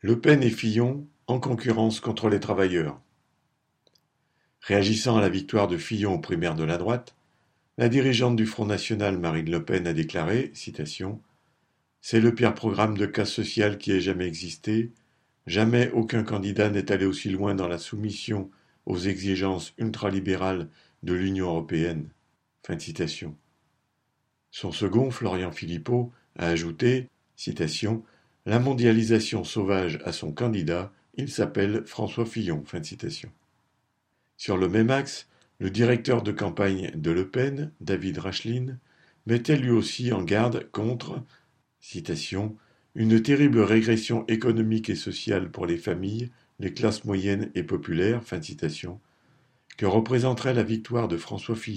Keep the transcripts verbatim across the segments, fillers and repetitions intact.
Le Pen et Fillon en concurrence contre les travailleurs. Réagissant à la victoire de Fillon aux primaires de la droite, la dirigeante du Front national Marine Le Pen a déclaré, citation, « C'est le pire programme de casse sociale qui ait jamais existé. Jamais aucun candidat n'est allé aussi loin dans la soumission aux exigences ultralibérales de l'Union européenne. » Fin de citation. Son second, Florian Philippot, a ajouté, citation, « La mondialisation sauvage a son candidat, il s'appelle François Fillon. » Fin de citation. Sur le même axe, le directeur de campagne de Le Pen, David Rachlin, mettait lui aussi en garde contre, citation, « une terrible régression économique et sociale pour les familles, les classes moyennes et populaires, fin de citation, que représenterait la victoire de François Fillon. »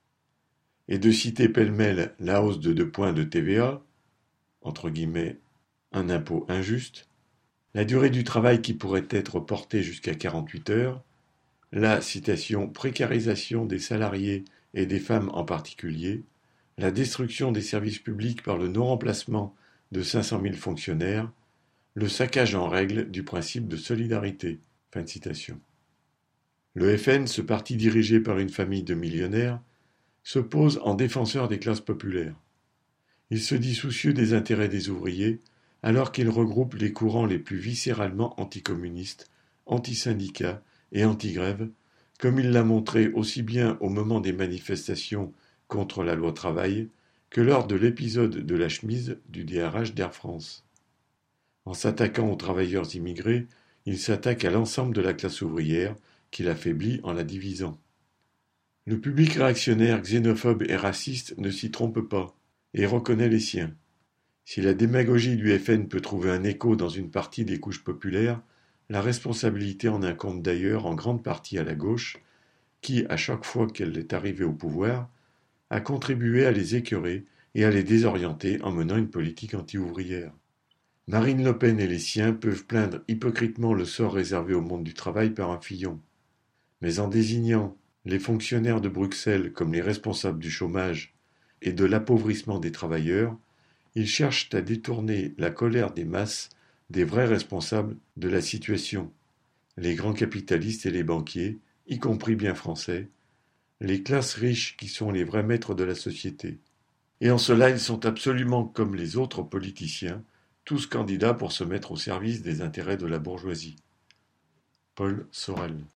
Et de citer pêle-mêle la hausse de deux points de T V A, entre guillemets, un impôt injuste, la durée du travail qui pourrait être portée jusqu'à quarante-huit heures, la, citation, précarisation des salariés et des femmes en particulier, la destruction des services publics par le non-remplacement de cinq cent mille fonctionnaires, le saccage en règle du principe de solidarité. Fin de citation. Le F N, ce parti dirigé par une famille de millionnaires, se pose en défenseur des classes populaires. Il se dit soucieux des intérêts des ouvriers, alors qu'il regroupe les courants les plus viscéralement anticommunistes, antisyndicats et anti-grève, comme il l'a montré aussi bien au moment des manifestations contre la loi travail que lors de l'épisode de la chemise du D R H d'Air France. En s'attaquant aux travailleurs immigrés, il s'attaque à l'ensemble de la classe ouvrière, qu'il affaiblit en la divisant. Le public réactionnaire, xénophobe et raciste ne s'y trompe pas, et reconnaît les siens. Si la démagogie du F N peut trouver un écho dans une partie des couches populaires, la responsabilité en incombe d'ailleurs en grande partie à la gauche, qui, à chaque fois qu'elle est arrivée au pouvoir, a contribué à les écœurer et à les désorienter en menant une politique anti-ouvrière. Marine Le Pen et les siens peuvent plaindre hypocritement le sort réservé au monde du travail par un Fillon. Mais en désignant les fonctionnaires de Bruxelles comme les responsables du chômage et de l'appauvrissement des travailleurs, ils cherchent à détourner la colère des masses des vrais responsables de la situation, les grands capitalistes et les banquiers, y compris bien français, les classes riches qui sont les vrais maîtres de la société. Et en cela, ils sont absolument comme les autres politiciens, tous candidats pour se mettre au service des intérêts de la bourgeoisie. Paul Sorel.